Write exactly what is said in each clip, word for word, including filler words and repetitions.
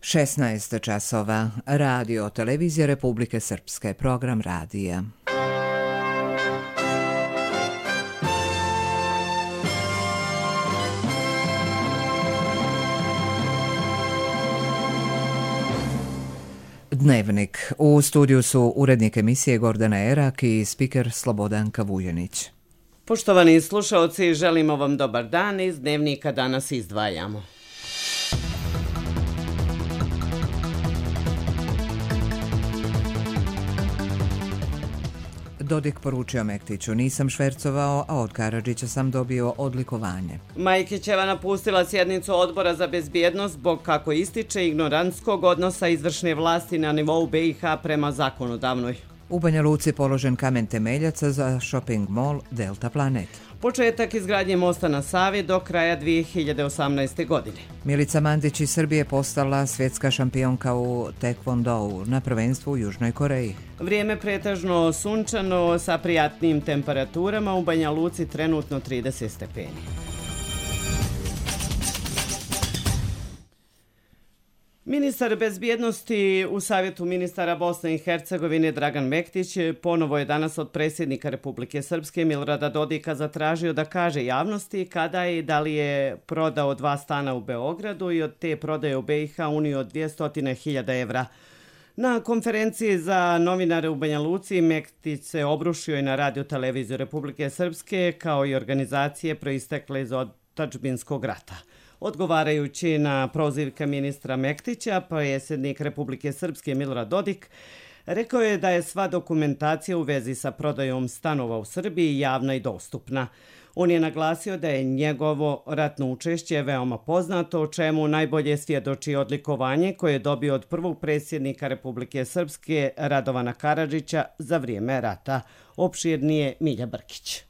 šesnaest časova. Radio Televizija Republike Srpske. Program radija. Dnevnik. U studiju su urednik emisije Gordana Erak i spiker Slobodanka Vujanić. Poštovani slušaoci, želimo vam dobar dan. Iz Dnevnika danas izdvajamo. Dodik poručio Mektiću, nisam švercovao, a od Karadžića sam dobio odlikovanje. Majkićeva napustila sjednicu odbora za bezbjednost zbog, kako ističe, ignorantskog odnosa izvršne vlasti na nivou B i H prema zakonodavnoj. U Banja Luci položen kamen temeljaca za shopping mall Delta Planet. Početak izgradnje mosta na Savi do kraja dvije hiljade osamnaeste. godine. Milica Mandić iz Srbije postala svjetska šampionka u Taekwondou na prvenstvu u Južnoj Koreji. Vrijeme pretežno sunčano sa prijatnim temperaturama, u Banja Luci trenutno trideset stepeni. Ministar bezbjednosti u Savjetu ministara Bosne i Hercegovine Dragan Mektić ponovo je danas od predsjednika Republike Srpske Milorada Dodika zatražio da kaže javnosti kada i da li je prodao dva stana u Beogradu i od te prodaje u B i H unio dvjesto hiljada evra. Na konferenciji za novinare u Banja Luci Mektić se obrušio i na Radio Televiziju Republike Srpske kao i organizacije proistekle iz otadžbinskog rata. Odgovarajući na prozivke ministra Mektića, predsjednik Republike Srpske Milorad Dodik rekao je da je sva dokumentacija u vezi sa prodajom stanova u Srbiji javna i dostupna. On je naglasio da je njegovo ratno učešće veoma poznato, o čemu najbolje svjedoči odlikovanje koje je dobio od prvog predsjednika Republike Srpske Radovana Karadžića za vrijeme rata. Opširnije Milja Brkić.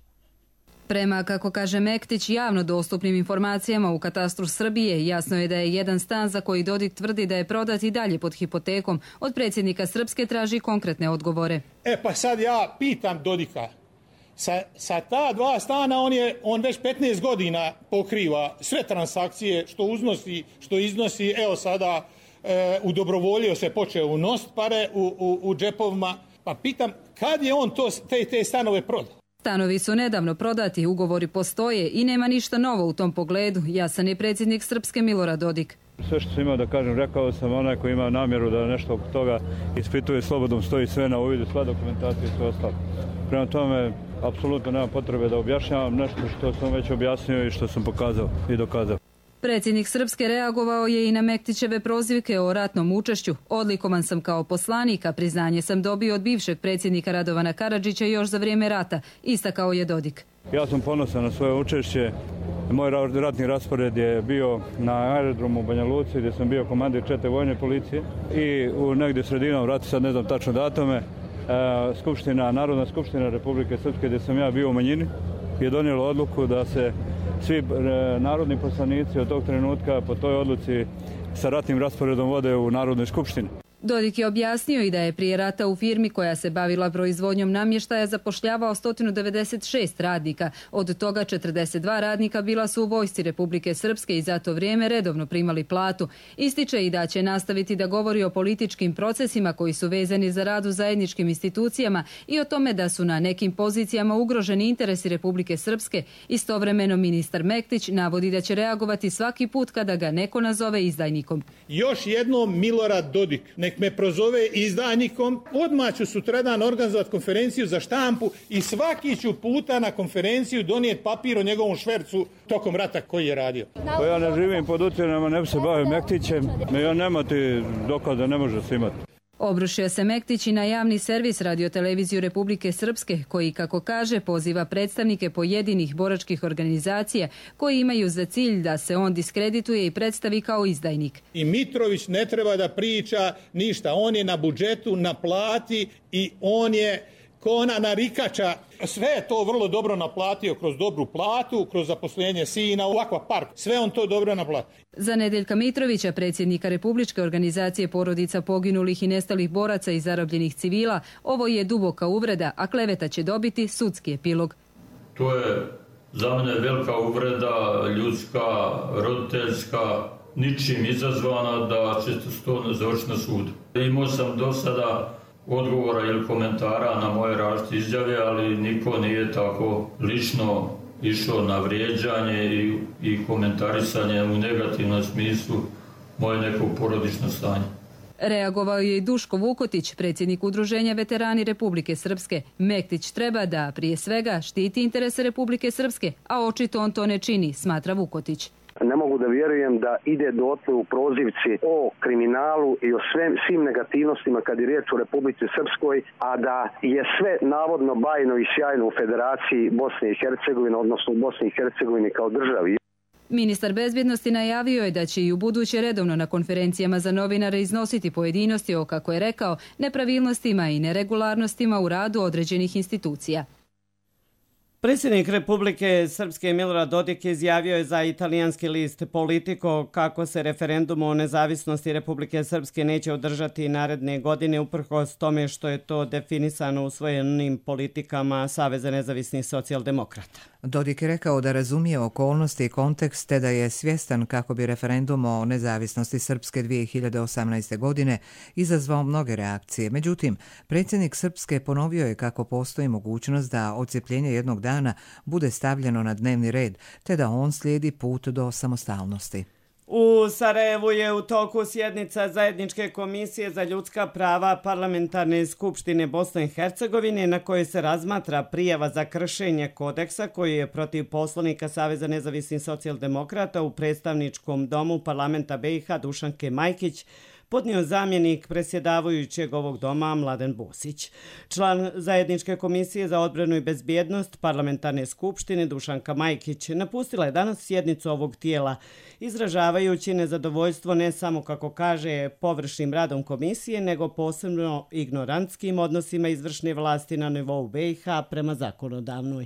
Prema, kako kaže Mektić, javno dostupnim informacijama u katastru Srbije, jasno je da je jedan stan za koji Dodik tvrdi da je prodat i dalje pod hipotekom. Od predsjednika Srpske traži konkretne odgovore. E pa sad ja pitam Dodika, sa, sa ta dva stana on, je, on već petnaest godina pokriva sve transakcije što uznosi, što iznosi, evo sada e, u dobrovolju se počeo unositi pare u, u, u džepovima, pa pitam kad je on to, te, te stanove prodao? Stanovi su nedavno prodati, ugovori postoje i nema ništa novo u tom pogledu, jasan je predsjednik Srpske Milorad Dodik. Sve što sam imao da kažem, rekao sam, onaj koji ima namjeru da nešto oko toga ispituje, slobodno stoji sve na uvidu, sva dokumentacija i sve ostalo. Prema tome, apsolutno nema potrebe da objašnjavam nešto što sam već objasnio i što sam pokazao i dokazao. Predsjednik Srpske reagovao je i na Mektićeve prozivke o ratnom učešću. Odlikovan sam kao poslanik, a priznanje sam dobio od bivšeg predsjednika Radovana Karadžića još za vrijeme rata, istakao je Dodik. Ja sam ponosan na svoje učešće. Moj ratni raspored je bio na aerodromu u Banja Luci gdje sam bio komandir čete vojne policije i u negdje sredinom rata, sad ne znam tačno datume, Skupština, Narodna skupština Republike Srpske gdje sam ja bio u manjini je donijela odluku da se svi narodni poslanici od tog trenutka po toj odluci sa ratnim rasporedom vode u Narodnoj skupštini. Dodik je objasnio i da je prije rata u firmi koja se bavila proizvodnjom namještaja zapošljavao sto devedeset šest radnika. Od toga četrdeset dva radnika bila su u vojsci Republike Srpske i za to vrijeme redovno primali platu. Ističe i da će nastaviti da govori o političkim procesima koji su vezani za rad u zajedničkim institucijama i o tome da su na nekim pozicijama ugroženi interesi Republike Srpske. Istovremeno ministar Mektić navodi da će reagovati svaki put kada ga neko nazove izdajnikom. Još jednom Milorad Dodik nek me prozove izdajnikom, odmah ću sutradan organizovati konferenciju za štampu i svaki ću puta na konferenciju donijeti papir o njegovom švercu tokom rata koji je radio. Pa ja ne živim pod utjecanjem, ne bi se bavio Mektićem, ja nemati dokaza, ne može se imati. Obrušio se Mektić i na javni servis Radio Televiziju Republike Srpske, koji, kako kaže, poziva predstavnike pojedinih boračkih organizacija koji imaju za cilj da se on diskredituje i predstavi kao izdajnik. I Mitrović ne treba da priča ništa, on je na budžetu, na plati i on je kona narikača. Sve je to vrlo dobro naplatio kroz dobru platu, kroz zaposlenje sina u Akvapark. Sve on to dobro naplatio. Za Nedeljka Mitrovića, predsjednika Republičke organizacije porodica poginulih i nestalih boraca i zarobljenih civila, ovo je duboka uvreda, a kleveta će dobiti sudski epilog. To je za mene velika uvreda, ljudska, roditeljska, ničim izazvana, da će to završiti na sudu. Imao sam do sada odgovora ili komentara na moje različite izjave, ali niko nije tako lično išao na vrijeđanje i, i komentarisanje u negativnom smislu moje neko porodično stanje. Reagovao je i Duško Vukotić, predsjednik Udruženja veterani Republike Srpske. Mektić treba da, prije svega, štiti interese Republike Srpske, a očito on to ne čini, smatra Vukotić. Ne mogu da vjerujem da ide dotle u prozivci o kriminalu i o svem, svim negativnostima kad je riječ o Republici Srpskoj, a da je sve navodno bajno i sjajno u Federaciji Bosne i Hercegovine, odnosno u Bosni i Hercegovini kao državi. Ministar bezbjednosti najavio je da će i u buduće redovno na konferencijama za novinare iznositi pojedinosti o, kako je rekao, nepravilnostima i neregularnostima u radu određenih institucija. Predsjednik Republike Srpske Milorad Dodik izjavio je za italijanski list Politico kako se referendum o nezavisnosti Republike Srpske neće održati naredne godine uprkos tome što je to definisano usvojenim politikama Saveza nezavisnih socijaldemokrata. Dodik je rekao da razumije okolnosti i kontekst te da je svjestan kako bi referendum o nezavisnosti Srpske dvije hiljade osamnaeste. godine izazvao mnoge reakcije. Međutim, predsjednik Srpske ponovio je kako postoji mogućnost da odcjepljenje jednog dana bude stavljeno na dnevni red, te da on slijedi put do samostalnosti. U Sarajevu je u toku sjednica Zajedničke komisije za ljudska prava Parlamentarne skupštine Bosne i Hercegovine na kojoj se razmatra prijava za kršenje kodeksa koji je protiv poslanika Saveza nezavisnih socijaldemokrata u predstavničkom domu parlamenta B i H Dušanke Majkić podnio zamjenik predsjedavajućeg ovog doma Mladen Bosić. Član Zajedničke komisije za odbranu i bezbjednost Parlamentarne skupštine Dušanka Majkić napustila je danas sjednicu ovog tijela, izražavajući nezadovoljstvo ne samo, kako kaže, površnim radom komisije, nego posebno ignorantskim odnosima izvršne vlasti na nivou B i H prema zakonodavnoj.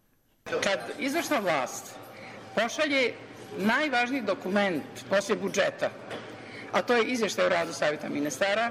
Kad izvršna vlast pošalje najvažniji dokument poslije budžeta, a to je izvještaj o radu Savjeta ministara,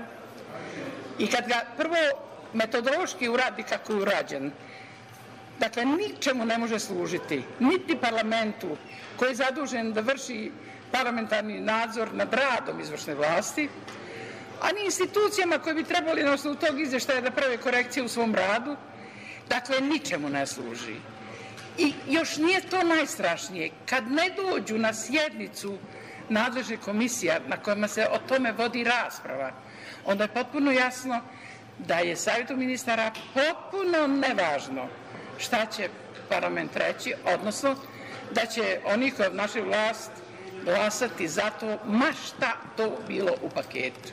i kad ga prvo metodološki uradi kako je urađen, dakle ničemu ne može služiti, niti parlamentu koji je zadužen da vrši parlamentarni nadzor nad radom izvršne vlasti, a ni institucijama koje bi trebali na osnovu tog izvještaja da prave korekcije u svom radu, dakle ničemu ne služi. I još nije to najstrašnije, kad ne dođu na sjednicu nadležnih komisija na kojima se o tome vodi rasprava, onda je potpuno jasno da je Savjetu ministara potpuno nevažno šta će parlament reći, odnosno da će oni koji obnašaju vlast glasati za to, ma šta to bilo u paketu.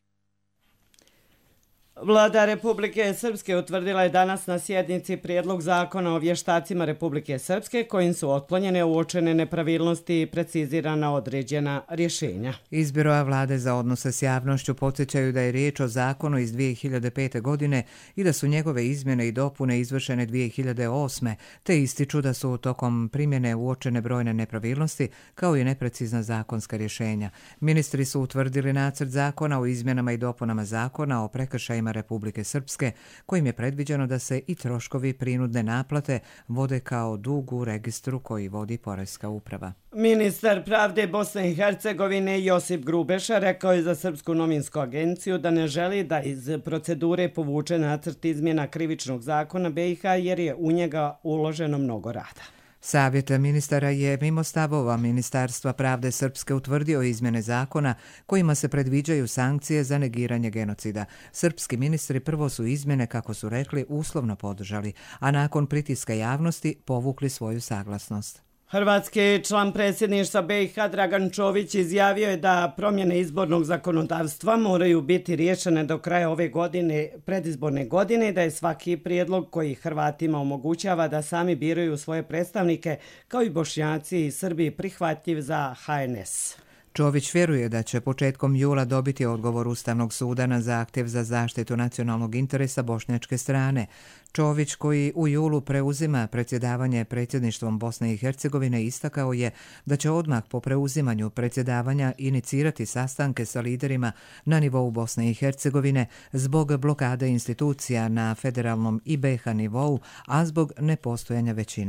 Vlada Republike Srpske utvrdila je danas na sjednici prijedlog zakona o vještacima Republike Srpske kojim su otklonjene uočene nepravilnosti i precizirana određena rješenja. Iz Biroa vlade za odnose s javnošću podsjećaju da je riječ o zakonu iz dvije hiljade pete. godine i da su njegove izmjene i dopune izvršene dvije hiljade osme. te ističu da su tokom primjene uočene brojne nepravilnosti kao i neprecizna zakonska rješenja. Ministri su utvrdili nacrt zakona o izmjenama i dopunama zakona o prekršajima Republike Srpske, kojim je predviđeno da se i troškovi prinudne naplate vode kao dug u registru koji vodi Poreska uprava. Ministar pravde Bosne i Hercegovine Josip Grubeša rekao je za Srpsku novinsku agenciju da ne želi da iz procedure povuče nacrt izmjena krivičnog zakona B i H jer je u njega uloženo mnogo rada. Savjet ministara je mimo stavova Ministarstva pravde Srpske utvrdio izmjene zakona kojima se predviđaju sankcije za negiranje genocida. Srpski ministri prvo su izmjene, kako su rekli, uslovno podržali, a nakon pritiska javnosti povukli svoju saglasnost. Hrvatski član predsjedništva B i H Dragan Čović izjavio je da promjene izbornog zakonodavstva moraju biti riješene do kraja ove godine, predizborne godine, i da je svaki prijedlog koji Hrvatima omogućava da sami biraju svoje predstavnike, kao i Bošnjaci i Srbi, prihvatljiv za H N S. Čović vjeruje da će početkom jula dobiti odgovor Ustavnog suda na zahtjev za zaštitu nacionalnog interesa bošnjačke strane. Čović, koji u julu preuzima predsjedavanje predsjedništvom Bosne i Hercegovine, istakao je da će odmah po preuzimanju predsjedavanja inicirati sastanke sa liderima na nivou Bosne i Hercegovine zbog blokade institucija na federalnom i B i H nivou, a zbog nepostojanja većine.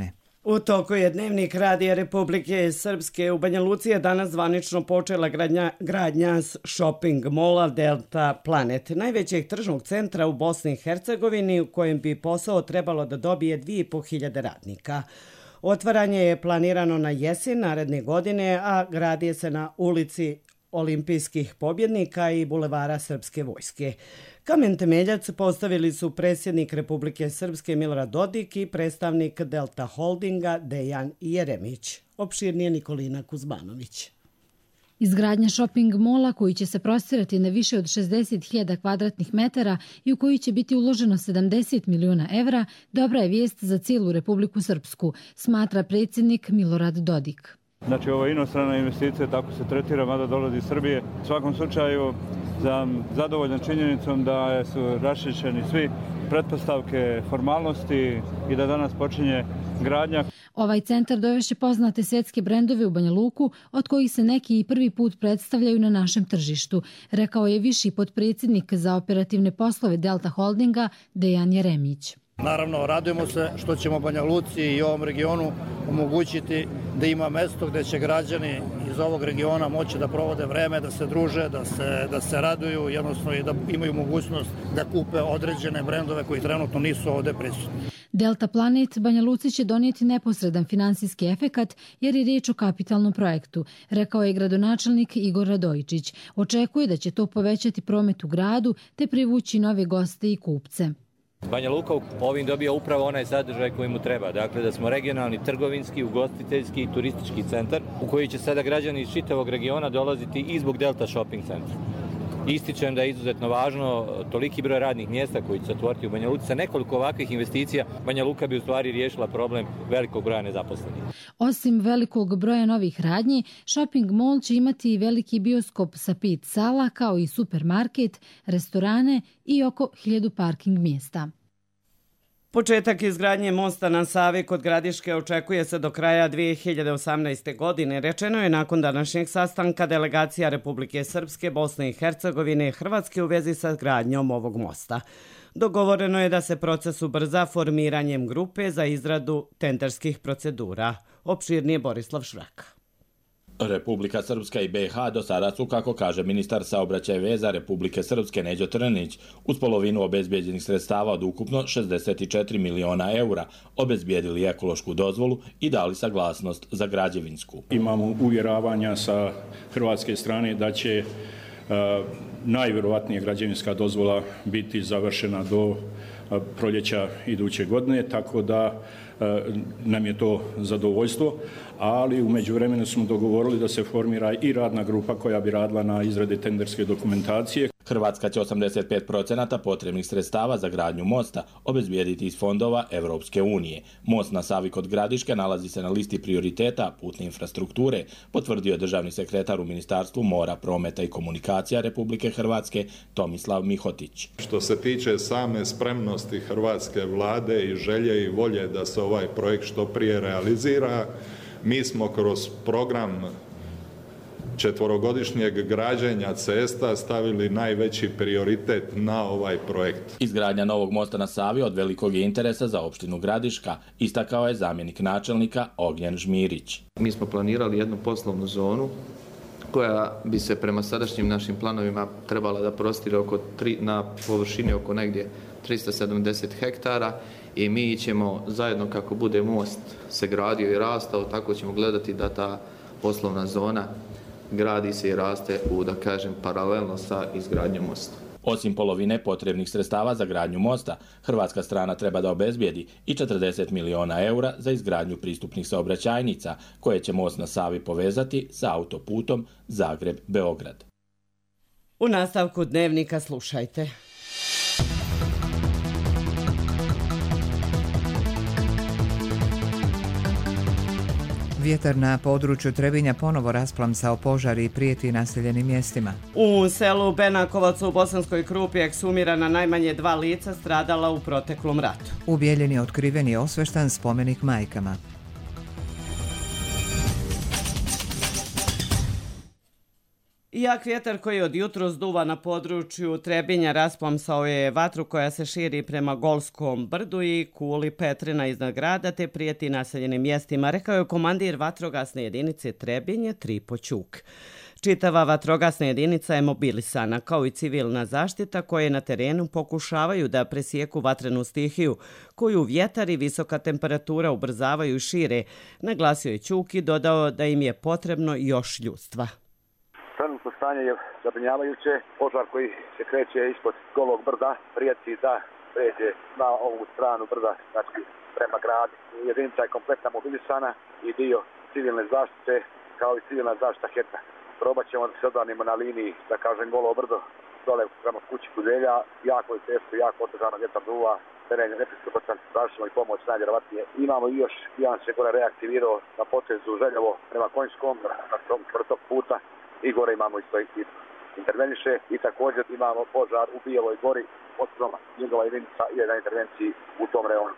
U toku je Dnevnik Radija Republike Srpske. U Banja Luci je danas zvanično počela gradnja, gradnja shopping mola Delta Planet, najvećeg tržnog centra u Bosni i Hercegovini, u kojem bi posao trebalo da dobije dvije i po hiljade radnika. Otvaranje je planirano na jesen naredne godine, a gradi se na ulici Olimpijskih pobjednika i bulevara Srpske vojske. Kamen temeljac postavili su predsjednik Republike Srpske Milorad Dodik i predstavnik Delta Holdinga Dejan Jeremić. Opširnije Nikolina Kuzmanović. Izgradnja shopping mola koji će se prostirati na više od šezdeset hiljada kvadratnih metara i u koji će biti uloženo sedamdeset miliona evra, dobra je vijest za cijelu Republiku Srpsku, smatra predsjednik Milorad Dodik. Znači, ovo je inostrana investicija, tako se tretira, mada dolazi iz Srbije. U svakom slučaju sam zadovoljan činjenicom da su raščišćeni svi pretpostavke, formalnosti i da danas počinje gradnja. Ovaj centar dovešće poznate svjetske brendove u Banja Luku, od kojih se neki i prvi put predstavljaju na našem tržištu, rekao je viši potpredsjednik za operativne poslove Delta Holdinga Dejan Jeremić. Naravno, radujemo se što ćemo Banja Luci i ovom regionu omogućiti da ima mesto gdje će građani iz ovog regiona moći da provode vreme, da se druže, da se, da se raduju, jednostavno i da imaju mogućnost da kupe određene brendove koji trenutno nisu ovdje prisutni. Delta Planet Banja Luci će donijeti neposredan finansijski efekat jer je riječ o kapitalnom projektu, rekao je gradonačelnik Igor Radojičić. Očekuje da će to povećati promet u gradu te privući nove goste i kupce. Banja Luka ovim dobija upravo onaj sadržaj koji mu treba, dakle da smo regionalni, trgovinski, ugostiteljski i turistički centar u koji će sada građani iz čitavog regiona dolaziti i zbog Delta Shopping centra. Ističem da je izuzetno važno toliki broj radnih mjesta koji će se otvoriti u Banja Luci. Sa nekoliko ovakvih investicija Banja Luka bi u stvari riješila problem velikog broja nezaposlenih. Osim velikog broja novih radnji, shopping mall će imati i veliki bioskop sa pet sala, kao i supermarket, restorane i oko hiljadu parking mjesta. Početak izgradnje mosta na Savi kod Gradiške očekuje se do kraja dvije hiljade osamnaeste. godine. Rečeno je nakon današnjeg sastanka delegacija Republike Srpske, Bosne i Hercegovine i Hrvatske u vezi sa gradnjom ovog mosta. Dogovoreno je da se proces ubrza formiranjem grupe za izradu tenderskih procedura. Opširnije Borislav Švrak. Republika Srpska i B i H do sada su, kako kaže ministar saobraćaja i veza Republike Srpske Neđo Trnić, uz polovinu obezbijeđenih sredstava od ukupno šezdeset četiri miliona eura obezbijedili ekološku dozvolu i dali saglasnost za građevinsku. Imamo uvjeravanja sa hrvatske strane da će uh, najvjerovatnije građevinska dozvola biti završena do uh, proljeća iduće godine, tako da nam je to zadovoljstvo, ali u međuvremenu smo dogovorili da se formira i radna grupa koja bi radila na izradi tenderske dokumentacije. Hrvatska će osamdeset pet posto potrebnih sredstava za gradnju mosta obezbijediti iz fondova Evropske unije. Most na Savi kod Gradiške nalazi se na listi prioriteta putne infrastrukture, potvrdio je državni sekretar u Ministarstvu mora, prometa i komunikacija Republike Hrvatske Tomislav Mihotić. Što se tiče same spremnosti hrvatske vlade i želje i volje da se ovaj projekt što prije realizira, mi smo kroz program četvorogodišnjeg građenja cesta stavili najveći prioritet na ovaj projekt. Izgradnja novog mosta na Savi od velikog je interesa za opštinu Gradiška, istakao je zamjenik načelnika Ognjen Žmirić. Mi smo planirali jednu poslovnu zonu koja bi se prema sadašnjim našim planovima trebala da prostire oko tri, na površini oko negdje tristo sedamdeset hektara i mi ćemo zajedno kako bude most se gradio i rastao, tako ćemo gledati da ta poslovna zona gradi se i raste u, da kažem, paralelno sa izgradnjom mosta. Osim polovine potrebnih sredstava za gradnju mosta, hrvatska strana treba da obezbijedi i četrdeset miliona eura za izgradnju pristupnih saobraćajnica, koje će most na Savi povezati sa autoputom Zagreb-Beograd. U nastavku Dnevnika slušajte. Vjetar na području Trebinja ponovo rasplamsao požar i prijeti naseljenim mjestima. U selu Benakovac u Bosanskoj Krupi eksumirana najmanje dva lica stradala u proteklom ratu. U Bijeljini otkriven je osveštan spomenik majkama. Jak vjetar koji od jutros duva na području Trebinja rasplamsao je vatru koja se širi prema Golskom brdu i kuli Petrina iznad grada te prijeti naseljenim mjestima, rekao je komandir vatrogasne jedinice Trebinje Tripo Ćuk. Čitava vatrogasna jedinica je mobilisana, kao i civilna zaštita koje na terenu pokušavaju da presijeku vatrenu stihiju, koju vjetar i visoka temperatura ubrzavaju i šire, naglasio je Ćuk i dodao da im je potrebno još ljudstva. Trenutno stanje je zabrinjavajuće. Požar koji se kreće ispod Golog brda prijeti da pređe na ovu stranu brda, znači prema gradu. Jedinica je kompletna mobilisana i dio civilne zaštite kao i civilna zaštita Heta. Probat ćemo da se odvanimo na liniji, da kažem, Golo brdo, dole prema kući Kudelja. Jako je teško, jako otežano, vjetar duva, teren je nepristupačan, tražimo i pomoć najvjerovatnije. Imamo i još jedan se gore reaktivirao na potezu Željevo prema Konjskom, na tom tvrtog puta. I gore imamo isto interveniše i također imamo požar u Bijeloj gori, potpuno njegova jedinica je na intervenciji u tom reonu.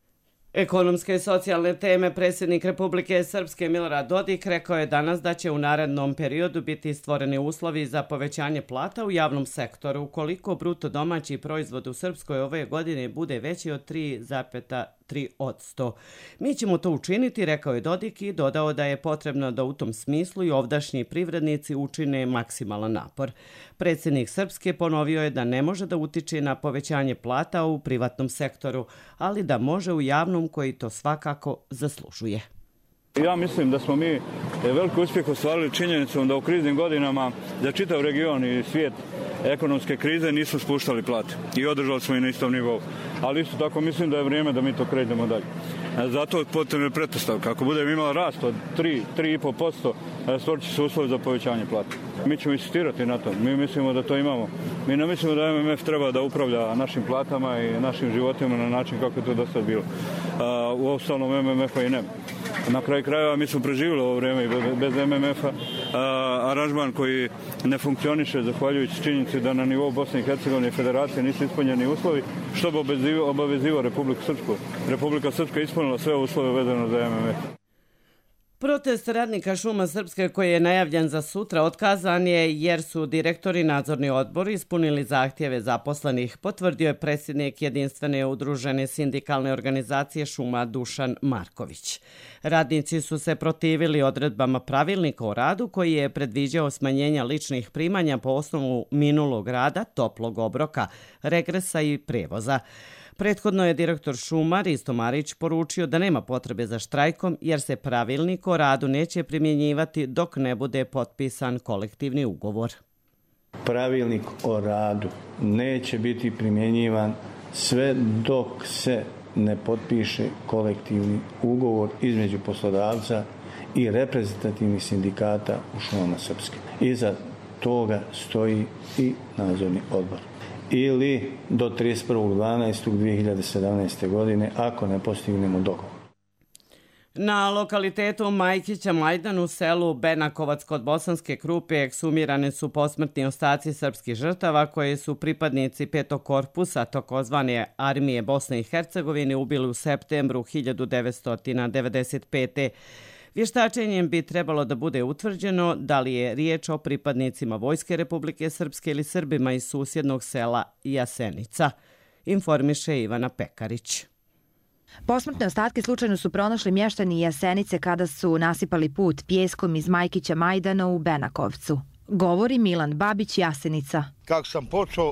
Ekonomske i socijalne teme predsjednik Republike Srpske Milorad Dodik rekao je danas da će u narednom periodu biti stvoreni uslovi za povećanje plata u javnom sektoru ukoliko bruto domaći proizvod u Srpskoj ove godine bude veći od tri zarez tri posto. Mi ćemo to učiniti, rekao je Dodik i dodao da je potrebno da u tom smislu i ovdašnji privrednici učine maksimalan napor. Predsjednik Srpske ponovio je da ne može da utiče na povećanje plata u privatnom sektoru, ali da može u javnom koji to svakako zaslužuje. Ja mislim da smo mi veliki uspjeh ostvarili činjenicom da u kriznim godinama za čitav region i svijet ekonomske krize nisu spuštali plate i održali smo i na istom nivou. Ali isto tako mislim da je vrijeme da mi to krenemo dalje. Zato je potrebna pretpostavka. Ako budemo imali rast od tri do tri i pol posto, stvorit će se uslovi za povećanje plata. Mi ćemo insistirati na to. Mi mislimo da to imamo. Mi ne mislimo da M M F treba da upravlja našim platama i našim životima na način kako je to do sad bilo. U ostalom M M F-a i nema. Na kraju krajeva mi smo preživjeli ovo vrijeme i bez M M F-a. Aranžman koji ne funkcioniše zahvaljujući činjenici da na nivou Bosne i Hercegovine i Federacije nisu ispunjeni uslovi, što bi obavezivao Republiku Srpsku. Republika Srpska ispunila sve uslove vezano za M M F. Protest radnika šuma Srpske koji je najavljen za sutra otkazan je jer su direktori nadzorni odbori ispunili zahtjeve zaposlenih, potvrdio je predsjednik jedinstvene udružene sindikalne organizacije šuma Dušan Marković. Radnici su se protivili odredbama pravilnika o radu koji je predviđao smanjenja ličnih primanja po osnovu minulog rada, toplog obroka, regresa i prevoza. Prethodno je direktor šuma Risto Marić poručio da nema potrebe za štrajkom jer se pravilnik o radu neće primjenjivati dok ne bude potpisan kolektivni ugovor. Pravilnik o radu neće biti primjenjivan sve dok se ne potpiše kolektivni ugovor između poslodavca i reprezentativnih sindikata u šumama Srpske. Iza toga stoji i nadzorni odbor. Ili do trideset prvog dvanaestog dvije hiljade sedamnaeste. godine ako ne postignemo dogovor. Na lokalitetu Majkića Majdan u selu Benakovac kod Bosanske Krupe eksumirane su posmrtni ostaci srpskih žrtava koje su pripadnici petog korpusa takozvane armije Bosne i Hercegovine ubili u septembru hiljadu devetsto devedeset pete. Vještačenjem bi trebalo da bude utvrđeno da li je riječ o pripadnicima Vojske Republike Srpske ili Srbima iz susjednog sela Jasenica, informiše Ivana Pekarić. Posmrtne ostatke slučajno su pronašli mještani Jasenice kada su nasipali put pijeskom iz Majkića Majdana u Benakovcu. Govori Milan Babić, Jasenica. Kako sam počeo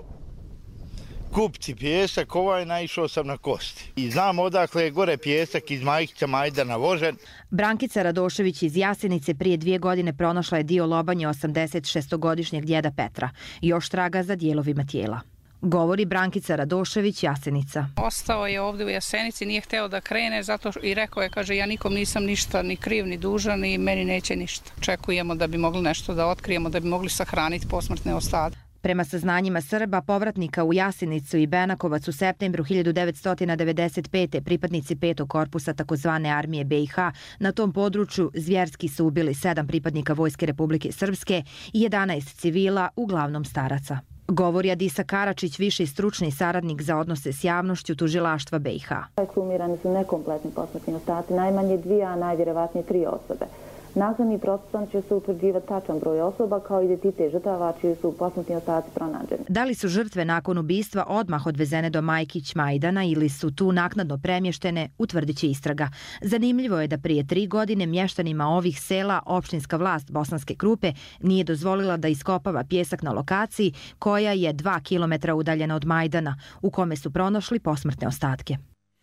kupci pijesak, ovaj naišao sam na kosti. I znam odakle je gore pijesak iz Majkića Majdana vožen. Brankica Radošević iz Jasenice prije dvije godine pronašla je dio lobanje osamdeset šestogodišnjeg djeda Petra. Još traga za dijelovima tijela. Govori Brankica Radošević, Jasenica. Ostao je ovdje u Jasenici, nije hteo da krene zato i rekao je, kaže, ja nikom nisam ništa ni kriv ni dužan i meni neće ništa. Čekujemo da bi mogli nešto da otkrijemo, da bi mogli sahraniti posmrtne ostatke. Prema saznanjima Srba, povratnika u Jasenicu i Benakovac u septembru hiljadu devetsto devedeset pete. pripadnici petog korpusa takozvane armije B i H na tom području zvjerski su ubili sedam pripadnika Vojske Republike Srpske i jedanaest civila, uglavnom staraca. Govori Adisa Karačić, viši stručni saradnik za odnose s javnošću tužilaštva B i H. Eksumirani su nekompletni posmrtni ostaci, najmanje dvije, a najvjerovatnije tri osobe. Naknadnim procesom će se utvrđivati tačan broj osoba kao identitet žrtava čiji su posmrtni ostaci pronađeni. Da li su žrtve nakon ubistva odmah odvezene do Majkić Majdana ili su tu naknadno premještene, utvrdit će istraga. Zanimljivo je da prije tri godine mještanima ovih sela opštinska vlast Bosanske Krupe nije dozvolila da iskopava pjesak na lokaciji koja je dva kilometra udaljena od Majdana, u kome su pronašli posmrtne ostatke.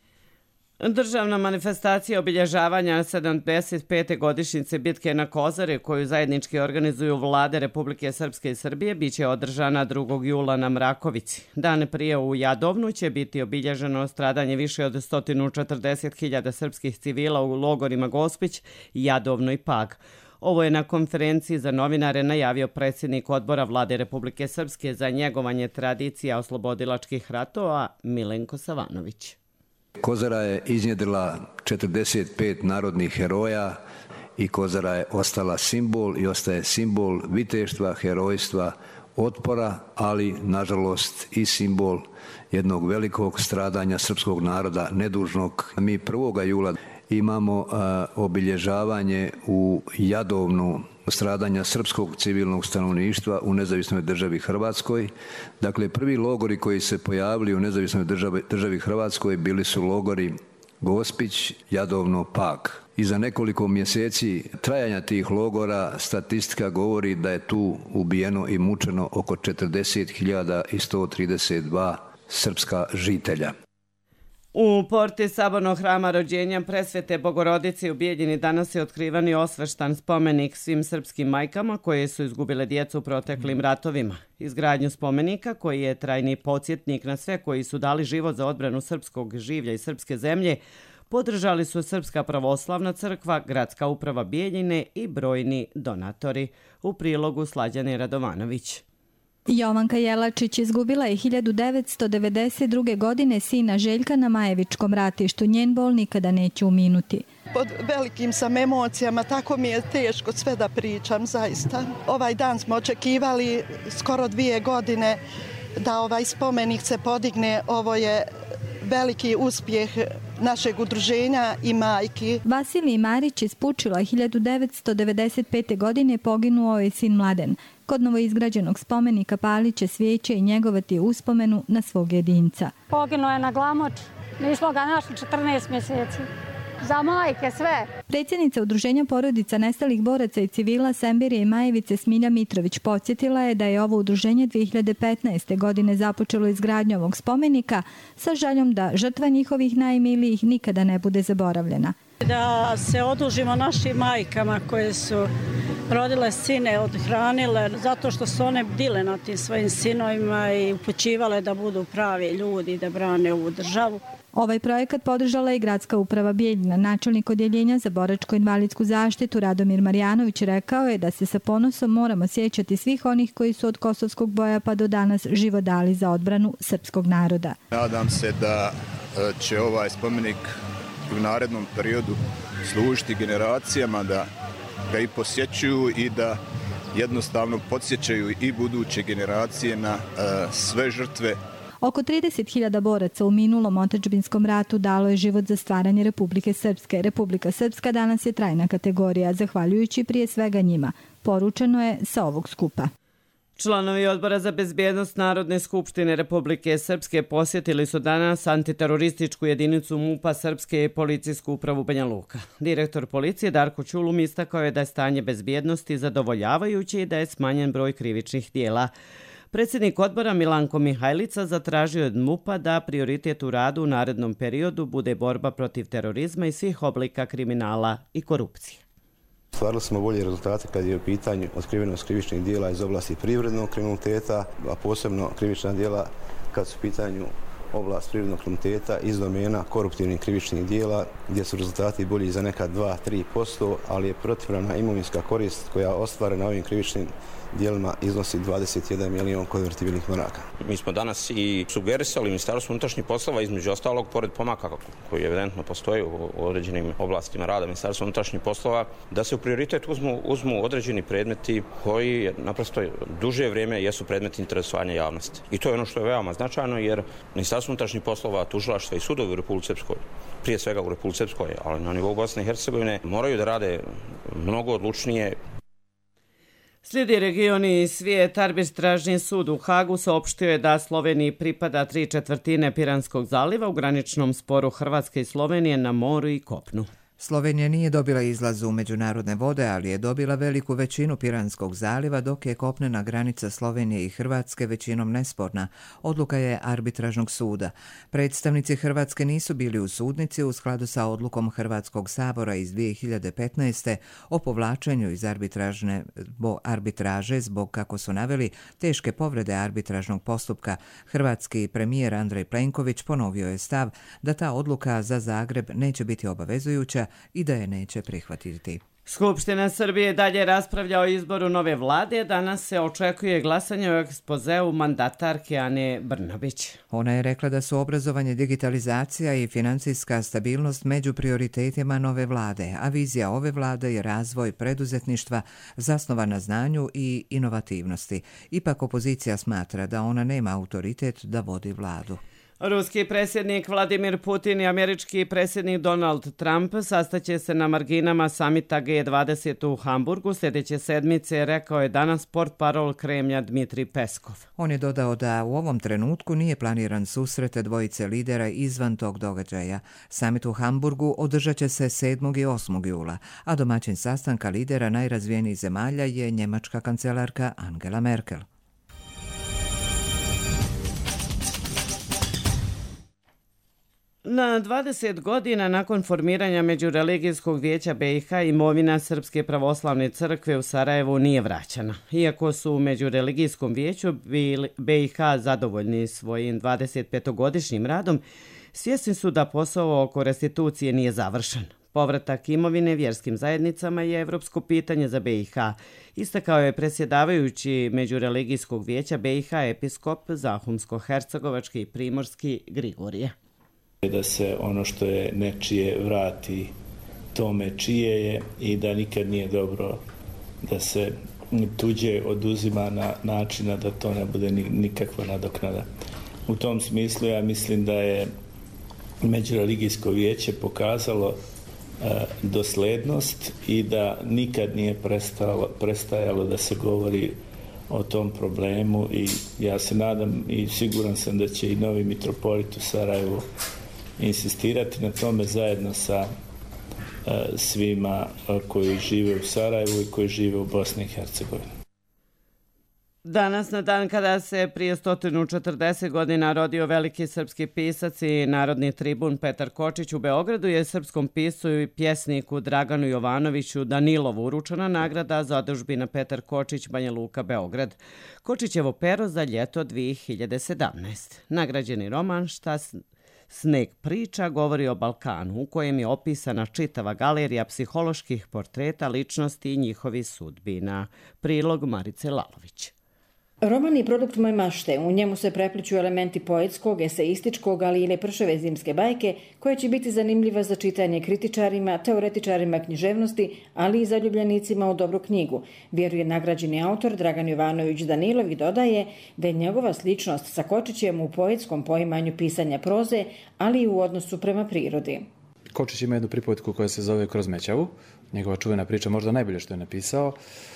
Državna manifestacija obilježavanja sedamdeset pete godišnjice bitke na Kozari, koju zajednički organizuju vlade Republike Srpske i Srbije, biće održana drugog jula na Mrakovici. Dan prije u Jadovnu će biti obilježeno stradanje više od sto četrdeset hiljada srpskih civila u logorima Gospić, Jadovno i Pag. Ovo je na konferenciji za novinare najavio predsjednik odbora vlade Republike Srpske za njegovanje tradicija oslobodilačkih ratova Milenko Savanović. Kozara je iznjedrila četrdeset pet narodnih heroja i Kozara je ostala simbol i ostaje simbol viteštva, herojstva, otpora, ali nažalost i simbol jednog velikog stradanja srpskog naroda nedužnog. Mi prvog jula imamo a, obilježavanje u Jadovnu stradanja srpskog civilnog stanovništva u nezavisnoj državi Hrvatskoj. Dakle, prvi logori koji se pojavili u nezavisnoj državi, državi Hrvatskoj bili su logori Gospić, Jadovno, Pag. I za nekoliko mjeseci trajanja tih logora statistika govori da je tu ubijeno i mučeno oko četrdeset hiljada sto trideset dva srpska žitelja. U porti Sabornog hrama rođenja Presvete Bogorodice u Bijeljini danas je otkrivan i osveštan spomenik svim srpskim majkama koje su izgubile djecu u proteklim ratovima. Izgradnju spomenika, koji je trajni podsjetnik na sve koji su dali život za odbranu srpskog življa i srpske zemlje, podržali su Srpska pravoslavna crkva, Gradska uprava Bijeljine i brojni donatori. U prilogu Slađane Radovanović. Jovanka Jelačić izgubila je hiljadu devetsto devedeset druge. godine sina Željka na Majevičkom ratištu. Njen bol nikada neće uminuti. Pod velikim sam emocijama, tako mi je teško sve da pričam, zaista. Ovaj dan smo očekivali skoro dvije godine da ovaj spomenik se podigne. Ovo je veliki uspjeh našeg udruženja i majki. Vasilij Marić iz Pučila hiljadu devetsto devedeset pete. godine poginuo je sin Mladen. Kod novoizgrađenog spomenika palit će svijeće i njegovati uspomenu na svog jedinca. Poginuo je na Glamoč, nismo ga našli četrnaest mjeseci. Za majke sve. Predsjednica Udruženja porodica nestalih boraca i civila Sembirije i Majevice Smilja Mitrović podsjetila je da je ovo udruženje dvije hiljade petnaeste. godine započelo izgradnju ovog spomenika sa željom da žrtva njihovih najmilijih nikada ne bude zaboravljena. Da se odužimo našim majkama koje su rodile sine, odhranile, zato što su one bdile na tim svojim sinovima i upućivale da budu pravi ljudi, da brane ovu državu. Ovaj projekat podržala je Gradska uprava Bijeljina. Načelnik odjeljenja za boračko-invalidsku zaštitu Radomir Marjanović rekao je da se sa ponosom moramo sjećati svih onih koji su od kosovskog boja pa do danas život dali za odbranu srpskog naroda. Nadam se da će ovaj spomenik u narednom periodu služiti generacijama da ga i posjećuju i da jednostavno podsjećaju i buduće generacije na sve žrtve. Oko trideset hiljada boraca u minulom otadžbinskom ratu dalo je život za stvaranje Republike Srpske. Republika Srpska danas je trajna kategorija, zahvaljujući prije svega njima. Poručeno je sa ovog skupa. Članovi Odbora za bezbjednost Narodne skupštine Republike Srpske posjetili su danas antiterorističku jedinicu MUP-a Srpske i policijsku upravu Banja Luka. Direktor policije Darko Ćulum istakao je da je stanje bezbjednosti zadovoljavajuće i da je smanjen broj krivičnih dijela. Predsjednik odbora Milanko Mihajlica zatražio od MUP-a da prioritet u radu u narednom periodu bude borba protiv terorizma i svih oblika kriminala i korupcije. Stvarili smo bolje rezultate kad je u pitanju otkrivenost krivičnih dijela iz oblasti privrednog kriminaliteta, a posebno krivična dijela kad su u pitanju oblast privrednog kriminaliteta iz domena koruptivnih krivičnih dijela, gdje su rezultati bolji za neka dva do tri posto, ali je protivna imovinska korist koja ostvarena ovim krivičnim dijelima iznosi dvadeset jedan milion konvertibilnih maraka. Mi smo danas i sugerisali Ministarstvu unutrašnjih poslova, između ostalog, pored pomaka koji evidentno postoji u određenim oblastima rada Ministarstva unutrašnjih poslova, da se u prioritet uzmu, uzmu određeni predmeti koji naprosto duže vrijeme jesu predmeti interesovanja javnosti. I to je ono što je veoma značajno, jer Ministarstvo Ministarstvo unutrašnjih poslova, tužilaštva i sudovi u Republici Srpskoj, prije svega u Republici Srpskoj, ali na nivou Bosne i Hercegovine, moraju da rade mnogo odlučnije. Slijedi regioni i svijet. Arbitražni sud u Hagu saopštio je da Sloveniji pripada tri četvrtine Piranskog zaliva u graničnom sporu Hrvatske i Slovenije na moru i kopnu. Slovenija nije dobila izlaz u međunarodne vode, ali je dobila veliku većinu Piranskog zaliva, dok je kopnena granica Slovenije i Hrvatske većinom nesporna. Odluka je arbitražnog suda. Predstavnici Hrvatske nisu bili u sudnici u skladu sa odlukom Hrvatskog sabora iz dvije hiljade petnaeste. o povlačenju iz arbitražne bo arbitraže zbog, kako su naveli, teške povrede arbitražnog postupka. Hrvatski premijer Andrej Plenković ponovio je stav da ta odluka za Zagreb neće biti obavezujuća i da je neće prihvatiti. Skupština Srbije dalje raspravlja o izboru nove vlade. Danas se očekuje glasanje o ekspozeu mandatarke Ane Brnabić. Ona je rekla da su obrazovanje, digitalizacija i financijska stabilnost među prioritetima nove vlade, a vizija ove vlade je razvoj preduzetništva zasnovan na znanju i inovativnosti. Ipak opozicija smatra da ona nema autoritet da vodi vladu. Ruski predsjednik Vladimir Putin i američki predsjednik Donald Trump sastaće se na marginama samita G dvadeset u Hamburgu sljedeće sedmice, rekao je danas portparol Kremlja Dmitrij Peskov. On je dodao da u ovom trenutku nije planiran susret dvojice lidera izvan tog događaja. Samit u Hamburgu održat će se sedmog i osmog jula, a domaćin sastanka lidera najrazvijenijih zemalja je njemačka kancelarka Angela Merkel. Na dvadeset godina nakon formiranja Međureligijskog vijeća B i H imovina Srpske pravoslavne crkve u Sarajevu nije vraćana. Iako su u Međureligijskom vijeću B i H zadovoljni svojim dvadesetpetogodišnjim radom, svjesni su da posao oko restitucije nije završen. Povratak imovine vjerskim zajednicama je evropsko pitanje za B i H, istakao je predsjedavajući Međureligijskog vijeća B i H episkop Zahumsko-hercegovački i primorski Grigorije. Da se ono što je nečije vrati tome čije je i da nikad nije dobro da se tuđe oduzima na načina da to ne bude nikakva nadoknada. U tom smislu ja mislim da je Međureligijsko vijeće pokazalo uh, doslednost i da nikad nije prestalo, prestajalo da se govori o tom problemu i ja se nadam i siguran sam da će i novi mitropolit u Sarajevu insistirati na tome zajedno sa uh, svima uh, koji žive u Sarajevu i koji žive u Bosni i Hercegovini. Danas, na dan kada se prije sto četrdeset godina rodio veliki srpski pisac i narodni tribun Petar Kočić u Beogradu, je srpskom piscu i pjesniku Draganu Jovanoviću Danilovu uručena nagrada za zadužbina Petar Kočić, Banja Luka, Beograd. Kočićevo pero za ljeto dvije hiljade sedamnaeste. Nagrađeni roman Šta sneg priča govori o Balkanu, u kojem je opisana čitava galerija psiholoških portreta ličnosti i njihovih sudbina. Prilog Marice Lalović. Roman je produkt moje mašte. U njemu se prepliču elementi poetskog, eseističkog, ali i nepršave zimske bajke, koja će biti zanimljiva za čitanje kritičarima, teoretičarima književnosti, ali i zaljubljenicima u dobru knjigu. Vjeruje nagrađeni autor Dragan Jovanović Danilov i dodaje da je njegova sličnost sa Kočićem u poetskom poimanju pisanja proze, ali i u odnosu prema prirodi. Kočić ima jednu pripovetku koja se zove Kroz Mećavu. Njegova čuvena priča, možda najbolje što je napisao,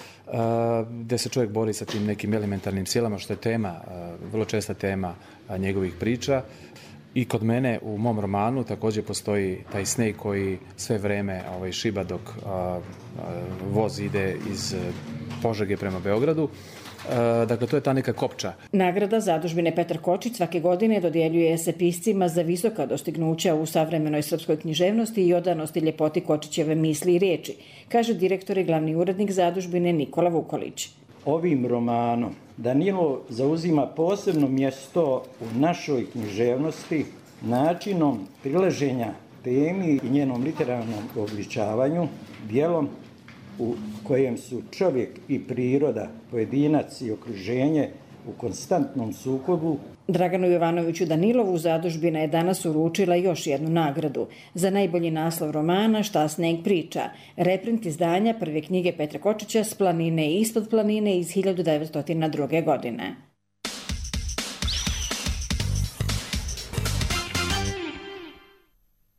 gdje se čovjek bori sa tim nekim elementarnim silama, što je tema, vrlo česta tema njegovih priča. I kod mene u mom romanu također postoji taj sneg koji sve vreme ovaj, šiba dok a, a, voz ide iz Požege prema Beogradu. E, dakle, to je ta neka kopča. Nagrada zadužbine Petar Kočić svake godine dodjeljuje se piscima za visoka dostignuća u savremenoj srpskoj književnosti i odanosti ljepoti Kočićeve misli i riječi, kaže direktor i glavni urednik zadužbine Nikola Vukolić. Ovim romanom Danilo zauzima posebno mjesto u našoj književnosti načinom prilaženja temi i njenom literarnom obličavanju, dijelom u kojem su čovjek i priroda, pojedinac i okruženje u konstantnom sukobu. Draganu Jovanoviću Danilovu zadužbina je danas uručila još jednu nagradu za najbolji naslov romana Šta sneg priča, reprint izdanja prve knjige Petra Kočića S planine i ispod planine iz hiljadu devetsto druge. godine.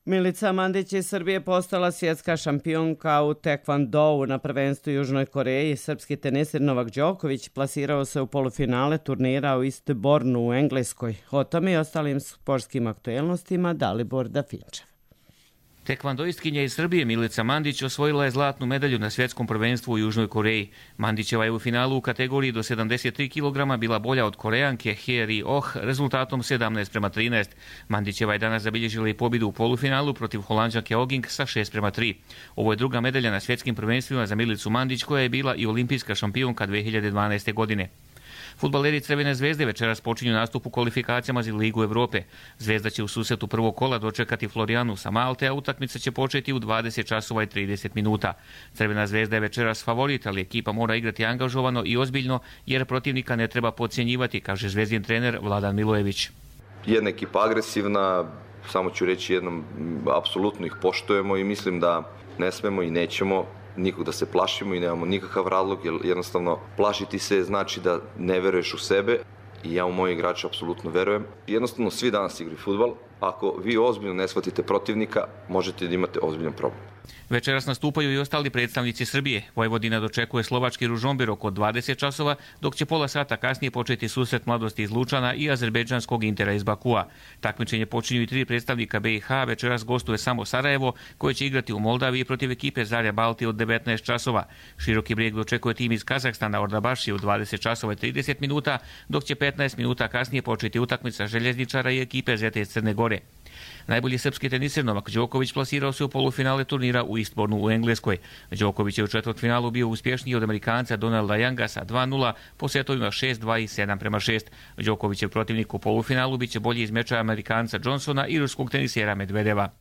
Milica Mandić iz Srbije postala svjetska šampionka u tekvondou na prvenstvu Južnoj Koreji. Srpski tenisir Novak Đoković plasirao se u polufinale turnira u Eastbournu u Engleskoj. O tome i ostalim sportskim aktuelnostima Dalibor Dafinčev. Tekvandoistkinja iz Srbije Milica Mandić osvojila je zlatnu medalju na svjetskom prvenstvu u Južnoj Koreji. Mandićeva je u finalu u kategoriji do sedamdeset tri kilograma bila bolja od Korejanke Hye Oh rezultatom sedamnaest prema trinaest. Mandićeva je danas zabilježila i pobjedu u polufinalu protiv Holanđanke Oging sa šest prema tri. Ovo je druga medalja na svjetskim prvenstvima za Milicu Mandić, koja je bila i olimpijska šampionka dve hiljade dvanaeste. godine. Fudbaleri Crvene zvezde večeras počinju nastup u kvalifikacijama za Ligu Evrope. Zvezda će u susretu prvog kola dočekati Florijanu sa Malte, a utakmica će početi u dvadeset časova i trideset minuta. Crvena zvezda je večeras favorit, ali ekipa mora igrati angažovano i ozbiljno, jer protivnika ne treba podcjenjivati, kaže zvezdin trener Vladan Milojević. Jedna ekipa agresivna, samo ću reći jednom, apsolutno ih poštujemo i mislim da ne smemo i nećemo nikog da se plašimo i nemamo nikakav razlog, jer jednostavno plašiti se znači da ne veruješ u sebe i ja u moje igrače apsolutno verujem. Jednostavno svi danas igraju fudbal, ako vi ozbiljno ne shvatite protivnika, možete da imate ozbiljan problem. Večeras nastupaju i ostali predstavnici Srbije. Vojvodina dočekuje slovački Ružomber oko dvadeset časova, dok će pola sata kasnije početi susret Mladosti iz Lučana i azerbejdžanskog Intera iz Bakua. Takmičenje počinju i tri predstavnika B i H, večeras gostuje samo Sarajevo, koje će igrati u Moldaviji protiv ekipe Zarja Balti od devetnaest časova. Široki Brijeg dočekuje tim iz Kazahstana Ordabaši u dvadeset časova i trideset minuta, dok će petnaest minuta kasnije početi utakmica željezničara i ekipe Zete iz Crne Gore. Najbolji srpski tenisir Novak Đoković plasirao se u polufinale turnira u Eastbournu u Engleskoj. Đoković je u četvrtfinalu bio uspješniji od Amerikanca Donalda Younga sa dva nula po setovima šest dva i sedam prema šest. Đokovićev protivnik u polufinalu biće bolji iz meča Amerikanca Johnsona i ruskog tenisera Medvedeva.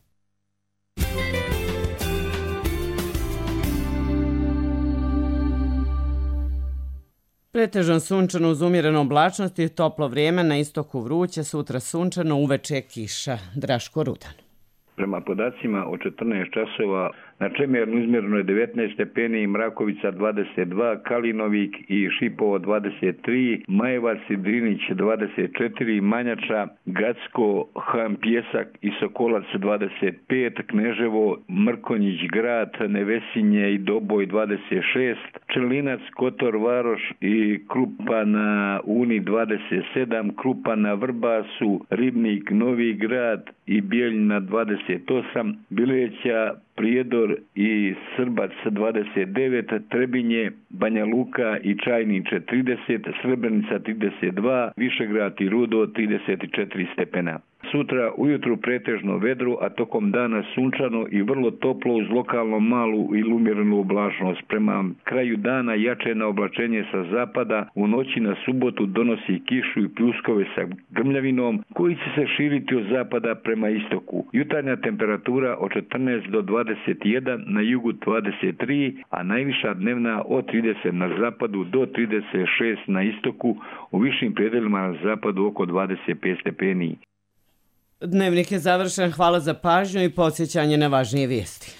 Pretežno sunčano uz umjerenu oblačnost i toplo vrijeme, na istoku vruće, sutra sunčano, uveče kiša. Draško Rudan. Prema podacima od četrnaest časova na Čemernu izmjereno je devetnaest stepeni, Mrakovica dvadeset dva, Kalinovik i Šipovo dvadeset tri, Majevac i Drinić dvadeset četiri, Manjača, Gacko, Ham Pjesak i Sokolac dvadeset pet, Kneževo, Mrkonjić Grad, Nevesinje i Doboj dvadeset šest, Čelinac, Kotor, Varoš i Krupa na Uni dvadeset sedam, Krupa na Vrbasu, Ribnik, Novi Grad i Bijeljina dvadeset osam, Bileća, Prijedor i Srbac dvadeset devet, Trebinje, Banja Luka i Čajniče trideset, Srebrenica trideset dva, Višegrad i Rudo trideset četiri stepena. Sutra ujutru pretežno vedro, a tokom dana sunčano i vrlo toplo uz lokalno malu ili umjerenu oblačnost. Prema kraju dana jačeno oblačenje sa zapada u noći na subotu donosi kišu i pljuskove sa grmljavinom koji će se širiti od zapada prema istoku. Jutarnja temperatura od četrnaest do dvadeset jedan, na jugu dvadeset tri, a najviša dnevna od trideset na zapadu do trideset šest na istoku, u višim predelima na zapadu oko dvadeset pet stepeni. Dnevnik je završen, hvala za pažnju i podsjećanje na važnije vijesti.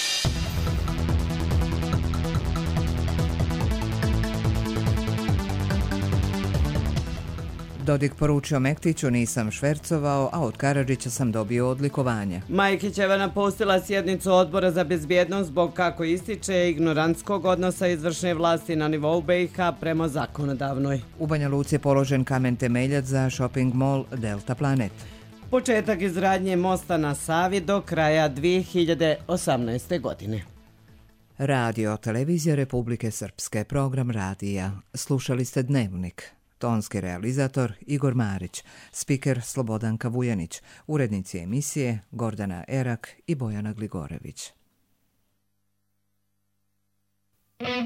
Dodik poručio Mektiću, nisam švercovao, a od Karadžića sam dobio odlikovanje. Majkićeva napustila sjednicu odbora za bezbjednost zbog, kako ističe, ignorantskog odnosa izvršne vlasti na nivou B i H prema zakonodavnoj. U Banja Luci je položen kamen temeljac za shopping mall Delta Planet. Početak izgradnje mosta na Savi do kraja dvije hiljade osamnaeste. godine. Radio Televizija Republike Srpske, program radija. Slušali ste Dnevnik. Tonski realizator Igor Marić, spiker Slobodanka Vujanić, urednici emisije Gordana Erak i Bojana Gligorević.